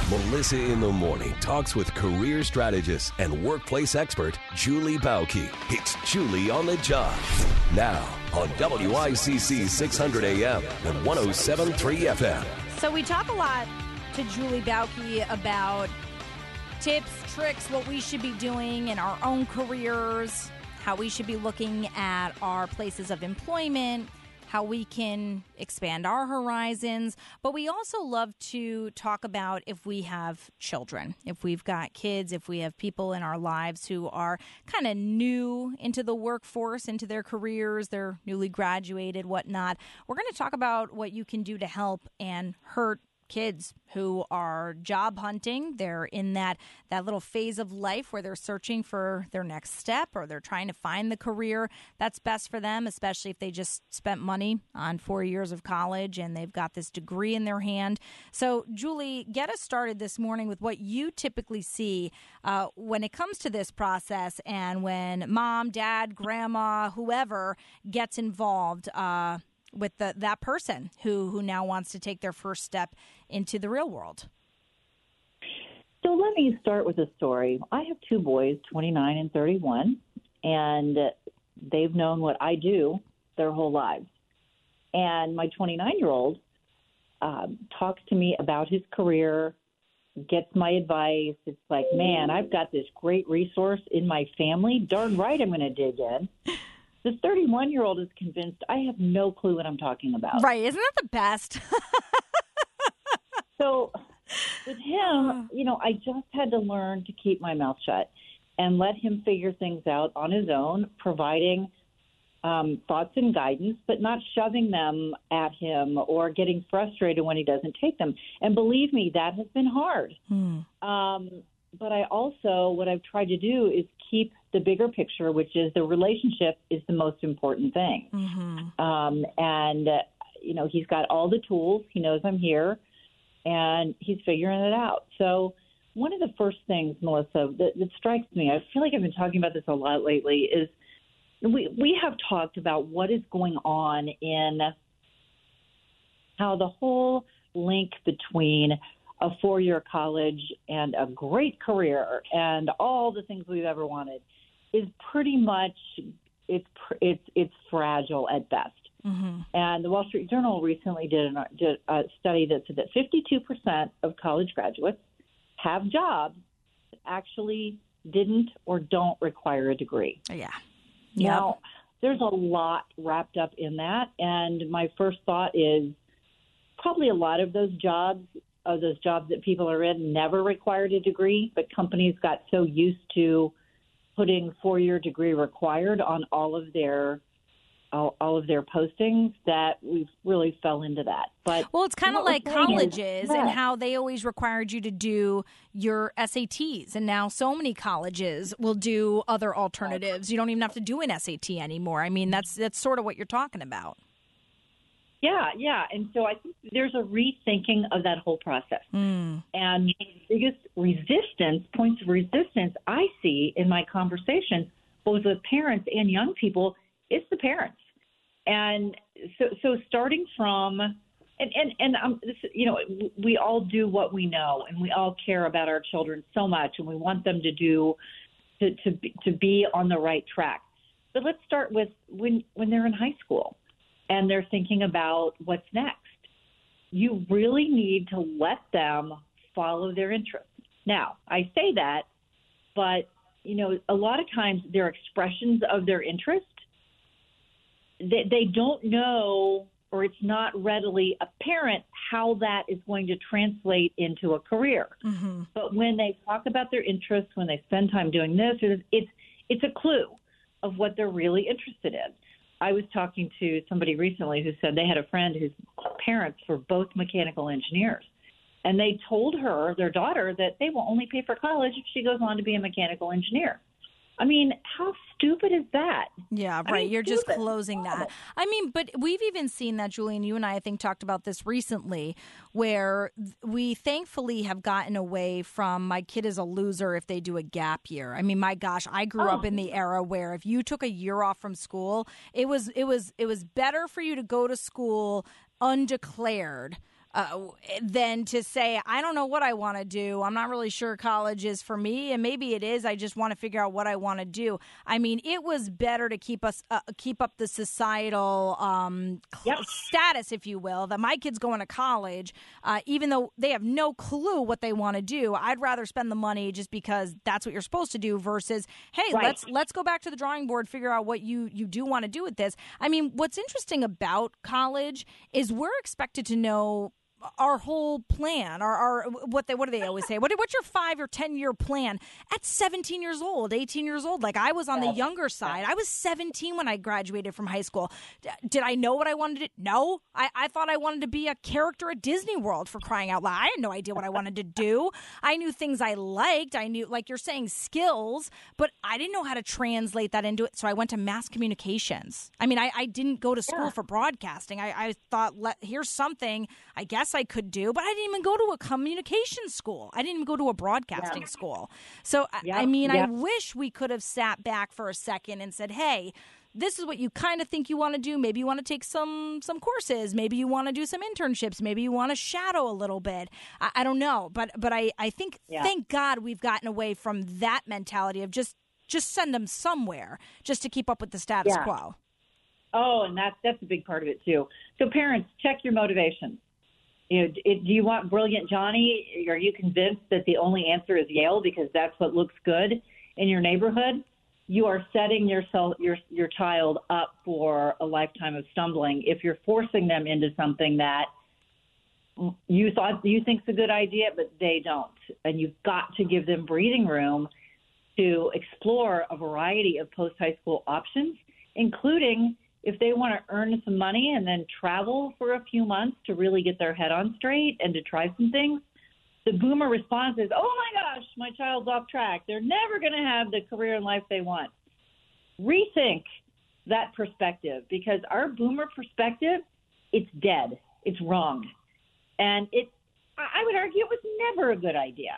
Melissa in the Morning talks with career strategist and workplace expert Julie Bauke. It's Julie on the Job. Now on WICC 600 AM and 107.3 FM. So we talk a lot to Julie Bauke about tips, tricks, what we should be doing in our own careers, how we should be looking at our places of employment, how we can expand our horizons. But we also love to talk about if we have children, if we've got kids, if we have people in our lives who are kind of new into the workforce, into their careers, they're newly graduated, whatnot. We're going to talk about what you can do to help and hurt kids who are job hunting. They're in that little phase of life where they're searching for their next step, or they're trying to find the career that's best for them, especially if they just spent money on 4 years of college and they've got this degree in their hand. So, Julie, get us started this morning with what you typically see when it comes to this process, and when mom, dad, grandma, whoever gets involved with that person who now wants to take their first step into the real world. So let me start with a story. I have two boys, 29 and 31, and they've known what I do their whole lives. And my 29-year-old talks to me about his career, gets my advice. It's like, man, I've got this great resource in my family. Darn right I'm going to dig in. This 31-year-old is convinced I have no clue what I'm talking about. Right. Isn't that the best? So with him, I just had to learn to keep my mouth shut and let him figure things out on his own, providing thoughts and guidance, but not shoving them at him or getting frustrated when he doesn't take them. And believe me, that has been hard. But I also, what I've tried to do is keep the bigger picture, which is the relationship is the most important thing. He's got all the tools. He knows I'm here, and he's figuring it out. So one of the first things, Melissa, that strikes me, I feel like I've been talking about this a lot lately, is we have talked about what is going on in how the whole link between a 4-year college and a great career and all the things we've ever wanted is pretty much it's fragile at best. And the Wall Street Journal recently did a study that said that 52% of college graduates have jobs that actually didn't or don't require a degree. Yeah. Now, there's a lot wrapped up in that, and my first thought is probably a lot of those jobs that people are in never required a degree, but companies got so used to putting 4-year degree required on all of their postings that we really fell into that. But well, it's kind of like colleges and how they always required you to do your SATs, and now so many colleges will do other alternatives. You don't even have to do an SAT anymore. I mean, that's sort of what you're talking about. Yeah. And so I think there's a rethinking of that whole process. And the biggest points of resistance I see in my conversations, both with parents and young people, is the parents. And so starting from, we all do what we know, and we all care about our children so much, and we want them to be on the right track. But let's start with when they're in high school and they're thinking about what's next. You really need to let them follow their interests. Now, I say that, but, a lot of times their expressions of their interest, they don't know, or it's not readily apparent how that is going to translate into a career. But when they talk about their interests, when they spend time doing this, it's a clue of what they're really interested in. I was talking to somebody recently who said they had a friend whose parents were both mechanical engineers. And they told their daughter, that they will only pay for college if she goes on to be a mechanical engineer. I mean, how stupid is that? Yeah, right. You're just closing that. I mean, but we've even seen that, Julie, and you and I think, talked about this recently, where we thankfully have gotten away from my kid is a loser if they do a gap year. I mean, my gosh, I grew up in the era where if you took a year off from school, it was better for you to go to school undeclared than to say, I don't know what I want to do. I'm not really sure college is for me, and maybe it is. I just want to figure out what I want to do. I mean, it was better to keep up the societal status, if you will, that my kid's going to college, even though they have no clue what they want to do. I'd rather spend the money just because that's what you're supposed to do versus, hey, right. let's go back to the drawing board, figure out what you do want to do with this. I mean, what's interesting about college is we're expected to know our whole plan, our what do they always say? What's your 5 or 10 year plan at 17 years old, 18 years old? Like, I was on the younger side. I was 17 when I graduated from high school. Did I know what I wanted to do? No. I thought I wanted to be a character at Disney World, for crying out loud. I had no idea what I wanted to do. I knew things I liked. I knew, like you're saying, skills, but I didn't know how to translate that into it. So I went to mass communications. I mean, I didn't go to school for broadcasting. I thought, here's something I guess I could do, but I didn't even go to a communication school. I didn't even go to a broadcasting school. So, I mean, I wish we could have sat back for a second and said, hey, this is what you kind of think you want to do. Maybe you want to take some courses. Maybe you want to do some internships. Maybe you want to shadow a little bit. I don't know. But I think, thank God we've gotten away from that mentality of just send them somewhere just to keep up with the status quo. Oh, and that's a big part of it, too. So parents, check your motivation. You know, do you want brilliant Johnny? Are you convinced that the only answer is Yale because that's what looks good in your neighborhood? You are setting your child up for a lifetime of stumbling if you're forcing them into something that you think's a good idea, but they don't. And you've got to give them breathing room to explore a variety of post-high school options, including if they want to earn some money and then travel for a few months to really get their head on straight and to try some things. The boomer response is, oh, my gosh, my child's off track. They're never going to have the career in life they want. Rethink that perspective, because our boomer perspective, it's dead. It's wrong. And I would argue it was never a good idea.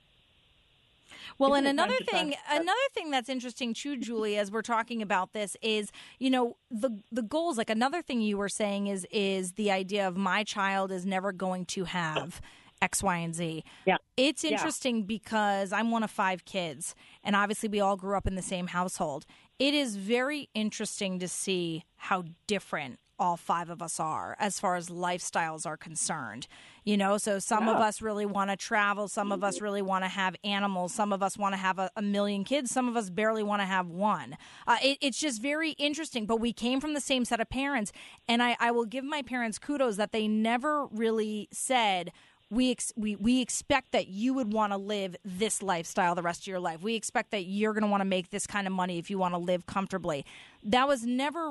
Well, and another thing that's interesting too, Julie, as we're talking about this is, you know, the goals. Like, another thing you were saying is the idea of my child is never going to have X, Y, and Z. Yeah. It's interesting because I'm one of 5 kids, and obviously we all grew up in the same household. It is very interesting to see how different all 5 of us are as far as lifestyles are concerned. You know, so some of us really want to travel. Some of us really want to have animals. Some of us want to have a million kids. Some of us barely want to have one. It's just very interesting. But we came from the same set of parents. And I will give my parents kudos that they never really said, we expect that you would want to live this lifestyle the rest of your life. We expect that you're going to want to make this kind of money if you want to live comfortably. That was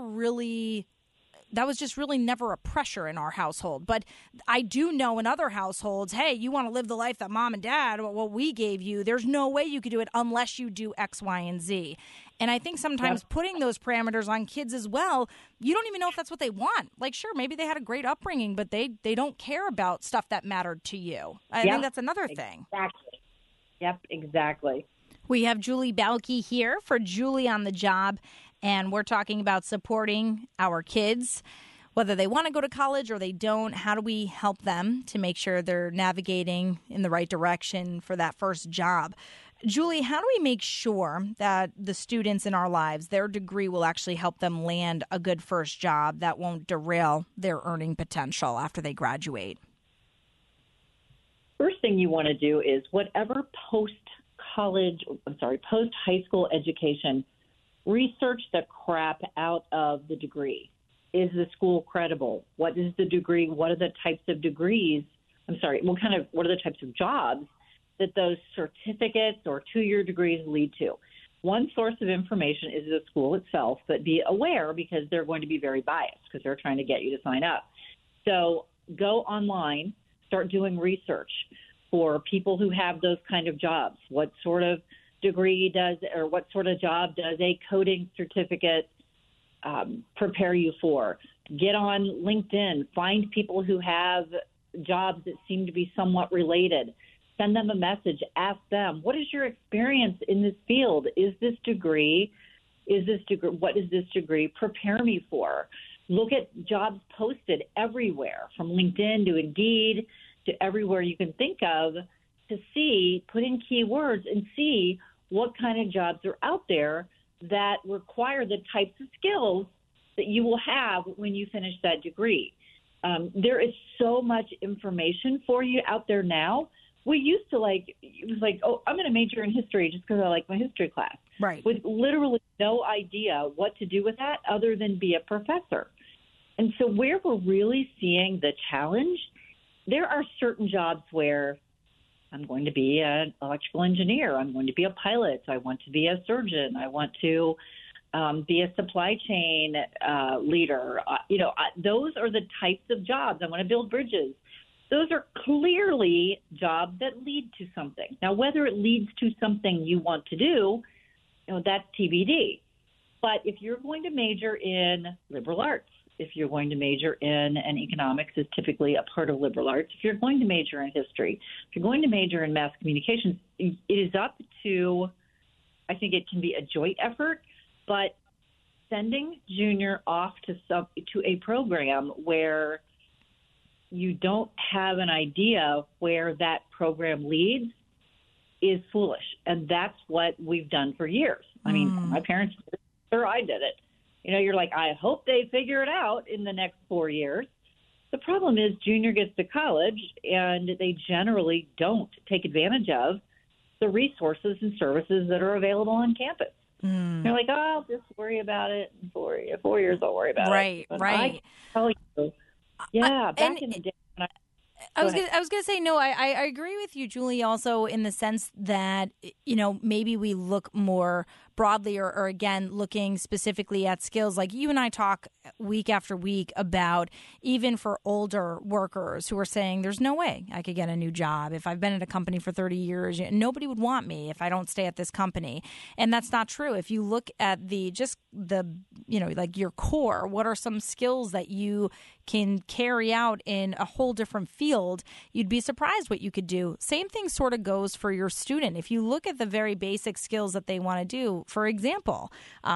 just really never a pressure in our household. But I do know in other households, hey, you want to live the life that mom and dad, what we gave you, there's no way you could do it unless you do X, Y, and Z. And I think sometimes putting those parameters on kids as well, you don't even know if that's what they want. Like, sure, maybe they had a great upbringing, but they don't care about stuff that mattered to you. I think that's another thing. Exactly. Yep, exactly. We have Julie Balke here for Julie on the Job, and we're talking about supporting our kids, whether they want to go to college or they don't. How do we help them to make sure they're navigating in the right direction for that first job? Julie, how do we make sure that the students in our lives, their degree will actually help them land a good first job that won't derail their earning potential after they graduate? First thing you want to do is whatever post-high school education, research the crap out of the degree. Is the school credible? What is the degree? What are the types of degrees? What are the types of jobs that those certificates or 2-year degrees lead to? One source of information is the school itself, but be aware because they're going to be very biased because they're trying to get you to sign up. So go online, start doing research for people who have those kind of jobs. What sort of degree what sort of job does a coding certificate prepare you for? Get on LinkedIn, find people who have jobs that seem to be somewhat related. Send them a message, ask them, what is your experience in this field? What does this degree prepare me for? Look at jobs posted everywhere, from LinkedIn to Indeed to everywhere you can think of, to see, put in keywords and see what kind of jobs are out there that require the types of skills that you will have when you finish that degree. There is so much information for you out there now. We used to it was like, oh, I'm going to major in history just because I like my history class. Right. With literally no idea what to do with that other than be a professor. And so where we're really seeing the challenge, there are certain jobs where I'm going to be an electrical engineer. I'm going to be a pilot. I want to be a surgeon. I want to be a supply chain leader. Those are the types of jobs. I want to build bridges. Those are clearly jobs that lead to something. Now, whether it leads to something you want to do, that's TBD. But if you're going to major in liberal arts, if you're going to major in, and economics is typically a part of liberal arts, if you're going to major in history, if you're going to major in mass communications, it is up to, I think it can be a joint effort, but sending junior off to a program where you don't have an idea where that program leads is foolish. And that's what we've done for years. I mean, my parents did it, or I did it. You're like, I hope they figure it out in the next 4 years. The problem is junior gets to college and they generally don't take advantage of the resources and services that are available on campus. They're like, oh, I'll just worry about it in 4 years. 4 years, I'll worry about it. But right. I tell you, back in the day. I was going to say, no, I agree with you, Julie, also in the sense that, maybe we look more broadly or again, looking specifically at skills. Like you and I talk week after week about even for older workers who are saying there's no way I could get a new job. If I've been at a company for 30 years, nobody would want me if I don't stay at this company. And that's not true. If you look at like your core, what are some skills that you can carry out in a whole different field, you'd be surprised what you could do. Same thing sort of goes for your student. If you look at the very basic skills that they want to do, for example,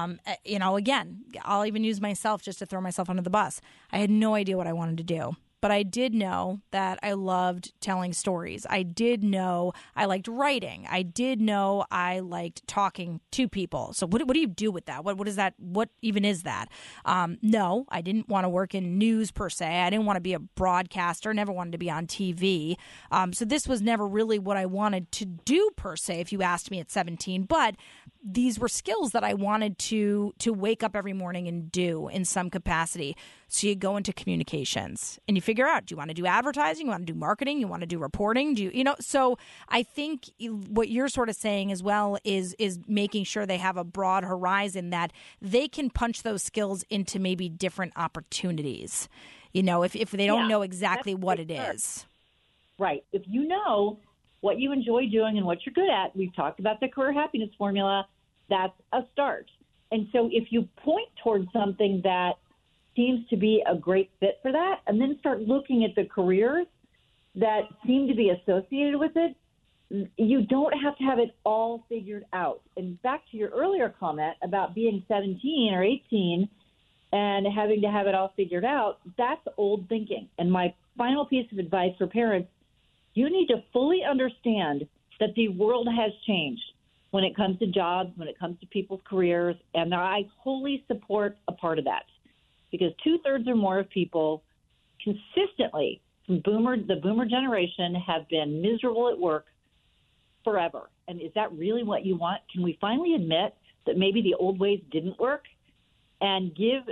again, I'll even use myself just to throw myself under the bus. I had no idea what I wanted to do. But I did know that I loved telling stories. I did know I liked writing. I did know I liked talking to people. So what do you do with that? What is that? What even is that? No, I didn't want to work in news per se. I didn't want to be a broadcaster. Never wanted to be on TV. So this was never really what I wanted to do per se, if you asked me at 17. But these were skills that I wanted to wake up every morning and do in some capacity. So you go into communications and you figure out, do you want to do advertising? You want to do marketing? You want to do reporting? So I think what you're sort of saying as well is making sure they have a broad horizon that they can punch those skills into maybe different opportunities, if they don't know exactly what it is. Right. If you know what you enjoy doing and what you're good at, we've talked about the career happiness formula, that's a start. And so if you point towards something that seems to be a great fit for that, and then start looking at the careers that seem to be associated with it, you don't have to have it all figured out. And back to your earlier comment about being 17 or 18 and having to have it all figured out, that's old thinking. And my final piece of advice for parents, you need to fully understand that the world has changed when it comes to jobs, when it comes to people's careers, and I wholly support a part of that. Because 2/3 or more of people consistently from the boomer generation have been miserable at work forever. And is that really what you want? Can we finally admit that maybe the old ways didn't work? And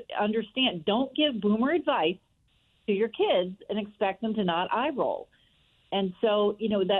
don't give boomer advice to your kids and expect them to not eye roll. And so,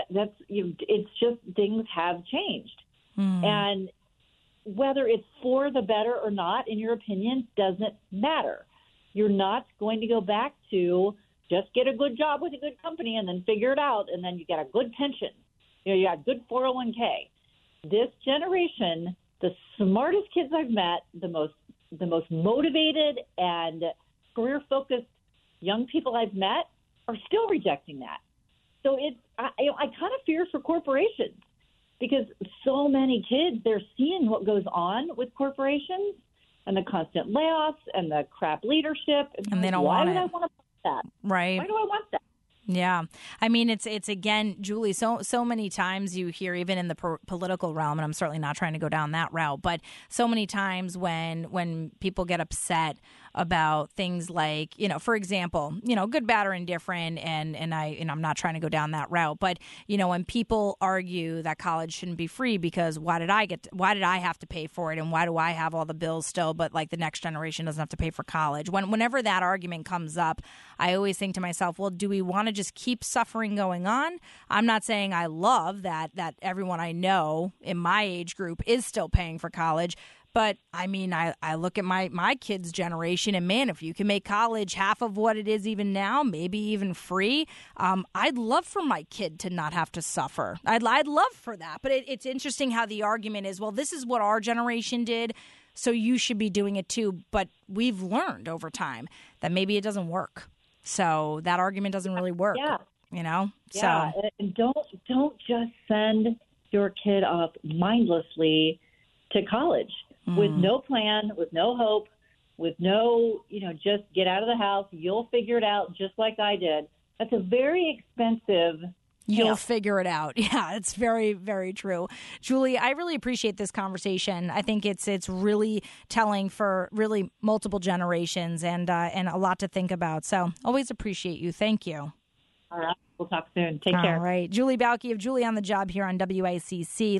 it's just things have changed. And whether it's for the better or not, in your opinion, doesn't matter. You're not going to go back to just get a good job with a good company and then figure it out, and then you get a good pension. You got good 401k. This generation, the smartest kids I've met, the most motivated and career-focused young people I've met are still rejecting that. So I kind of fear for corporations because so many kids, they're seeing what goes on with corporations and the constant layoffs and the crap leadership. And they don't want it. Why do I want that? Right. Why do I want that? Yeah. I mean, it's again, Julie, so many times you hear, even in the political realm, and I'm certainly not trying to go down that route, but so many times when people get upset about things like, for example, good, bad, or indifferent, and I'm not trying to go down that route, but when people argue that college shouldn't be free because why did I have to pay for it, and why do I have all the bills still, but like the next generation doesn't have to pay for college? Whenever that argument comes up, I always think to myself, well, do we want to just keep suffering going on? I'm not saying I love that everyone I know in my age group is still paying for college. But, I mean, I look at my kids' generation, and, man, if you can make college half of what it is even now, maybe even free, I'd love for my kid to not have to suffer. I'd love for that. But it's interesting how the argument is, well, this is what our generation did, so you should be doing it too. But we've learned over time that maybe it doesn't work. So that argument doesn't really work, Yeah. Yeah, so. And don't just send your kid off mindlessly to college. With no plan, with no hope, with no, just get out of the house. You'll figure it out just like I did. That's a very expensive. You'll figure it out. Yeah, it's very, very true. Julie, I really appreciate this conversation. I think it's really telling for really multiple generations and a lot to think about. So always appreciate you. Thank you. All right. We'll talk soon. Take care. All right. Julie Bauke of Julie on the Job here on WICC.